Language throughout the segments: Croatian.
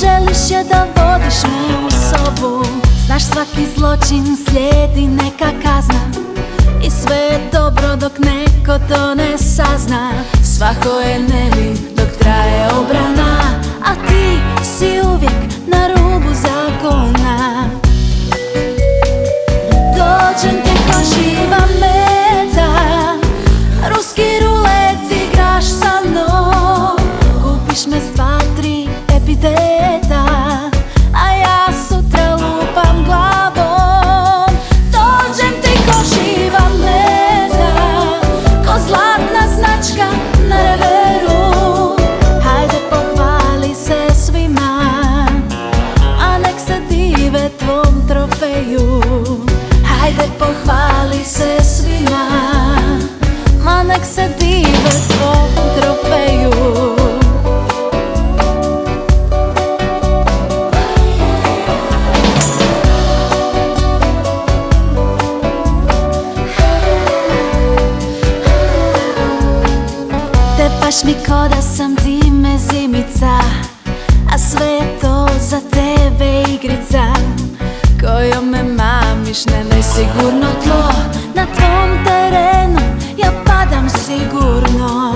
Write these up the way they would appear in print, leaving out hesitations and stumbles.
želiš je da vodiš me u sobu. Znaš svaki zločin slijedi neka kazna i sve je dobro dok neko to ne sazna. Svako je nevin dok traje obrana, a ti si uvijek na rubu zakona. Dođem ti ko živa meta, ruski rulet igraš sa mnom. Kupiš me s 2-3 epiteta, a ja sutra lupam glavom. Dođem ti ko živa meta, ko zlatna značka na reveru. Hajde pohvali se svima, a nek se dive tvom trofeju. Hajde pohvali se svima, ma nek se dive tvom trofeju. Tepaš mi ko da sam ti mezimica, a sve je to za tebe igrica. Kojom me mamiš, ne nesigurno tlo. Na tvom terenu ja padam sigurno.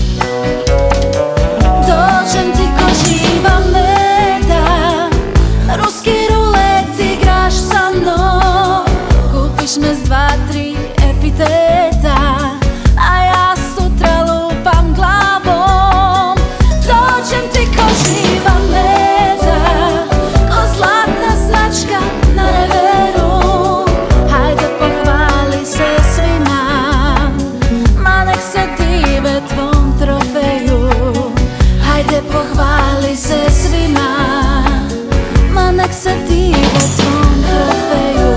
Dođem ti ko živa meta, ruski rulet igraš sa mnom. Kupiš me s 2-3 epiteta, a ja sutra lupam glavom. Dođem ti ko živa meta, ko zlatna značka na reveru. Hajde pohvali se svima, ma nek se dive tvom trofeju. Hajde pohvali se svima, ma nek se dive tvom trofeju.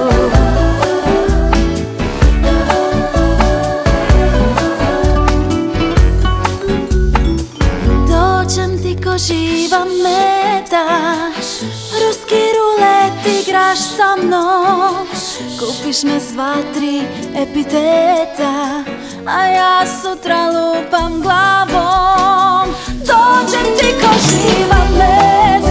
Dođem ti ko živa meta, ruski rulet igraš sa mnom. Kupiš me s 2-3 epiteta, a ja sutra lupam glavom. Dođem ti ko živa meta,